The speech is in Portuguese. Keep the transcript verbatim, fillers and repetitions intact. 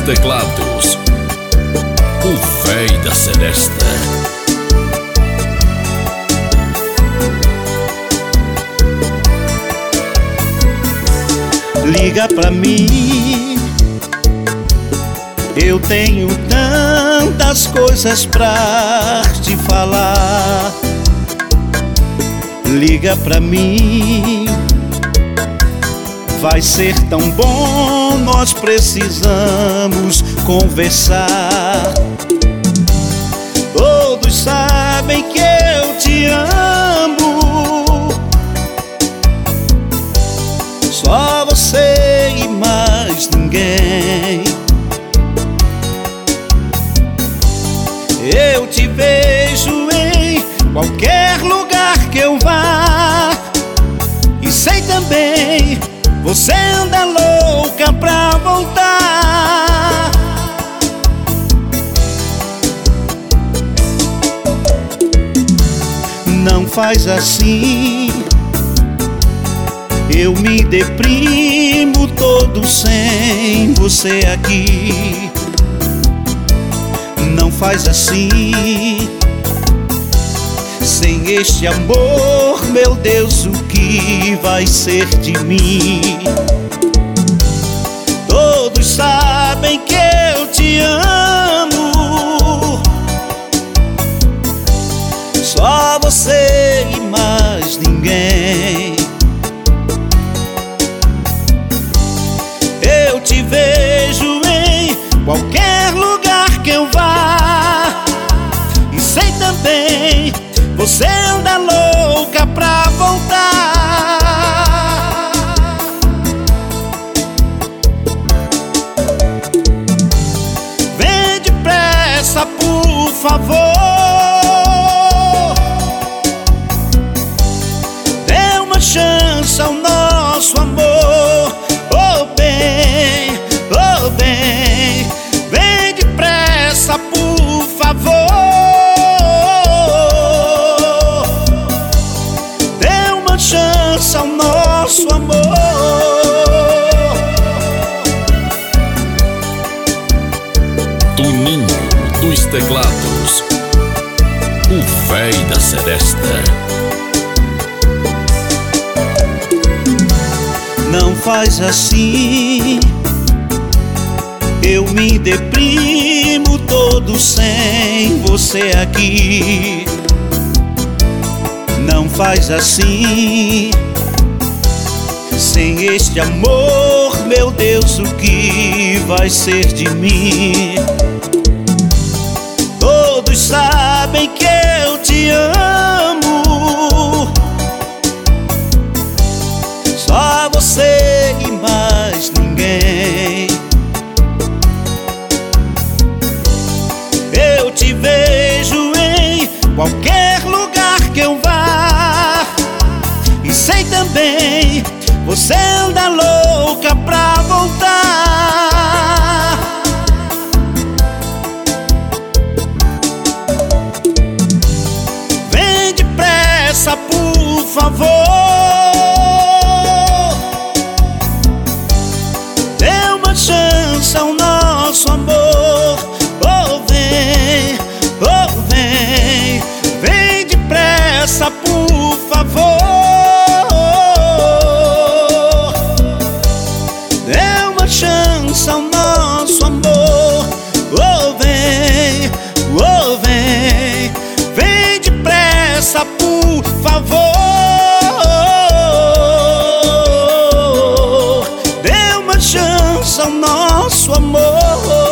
teclados, o véi da Seresta. Liga pra mim, eu tenho tantas coisas pra te falar. Liga pra mim, vai ser tão bom, nós precisamos conversar. Todos sabem que eu te amo, só você e mais ninguém. Eu te vejo em qualquer lugar que eu vá, e sei também, você anda louca pra voltar. Não faz assim, eu me deprimo todo sem você aqui. Não faz assim, sem este amor, meu Deus, o que vai ser de mim? Todos sabem que eu te amo, só você e mais ninguém. Eu te vejo em qualquer lugar que eu vá, e sei também, você anda louca pra voltar. Vem depressa, por favor, dê uma chance ao nosso amor. Oh bem, oh bem, vem depressa, por favor, dê uma chance ao nosso amor. Toninho dos teclados, o véi da Seresta. Não faz assim, eu me deprimo todo sem você aqui. Não faz assim, sem este amor, meu Deus, o que vai ser de mim? Todos sabem que eu te amo, só você e mais ninguém. Eu te vejo em qualquer lugar que eu vá, e sei também, você anda louca pra voltar. Vem depressa, por favor, dê uma chance ao nosso amor. Oh vem, oh vem, vem depressa, por favor, dê uma chance ao nosso amor. Oh vem, oh vem, vem depressa, por favor, dê uma chance ao nosso amor.